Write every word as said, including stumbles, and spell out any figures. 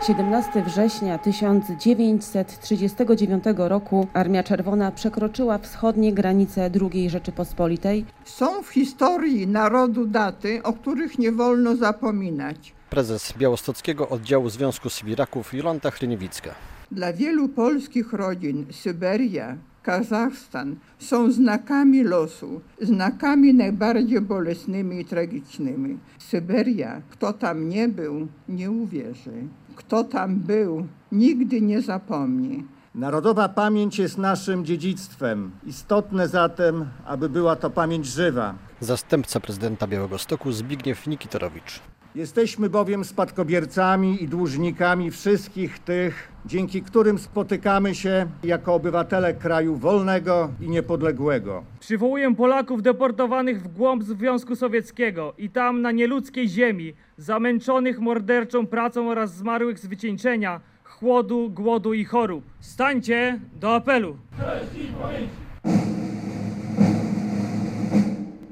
siedemnastego września tysiąc dziewięćset trzydziestego dziewiątego roku Armia Czerwona przekroczyła wschodnie granice drugiej Rzeczypospolitej. Są w historii narodu daty, o których nie wolno zapominać. Prezes Białostockiego Oddziału Związku Sybiraków Jolanta Hryniewicka. Dla wielu polskich rodzin Syberia, Kazachstan są znakami losu, znakami najbardziej bolesnymi i tragicznymi. Syberia, kto tam nie był, nie uwierzy. Kto tam był, nigdy nie zapomni. Narodowa pamięć jest naszym dziedzictwem. Istotne zatem, aby była to pamięć żywa. Zastępca prezydenta Białegostoku Zbigniew Nikitorowicz. Jesteśmy bowiem spadkobiercami i dłużnikami wszystkich tych, dzięki którym spotykamy się jako obywatele kraju wolnego i niepodległego. Przywołuję Polaków deportowanych w głąb Związku Sowieckiego i tam na nieludzkiej ziemi, zamęczonych morderczą pracą oraz zmarłych z wycieńczenia, chłodu, głodu i chorób. Stańcie do apelu! Cześć i pamięć!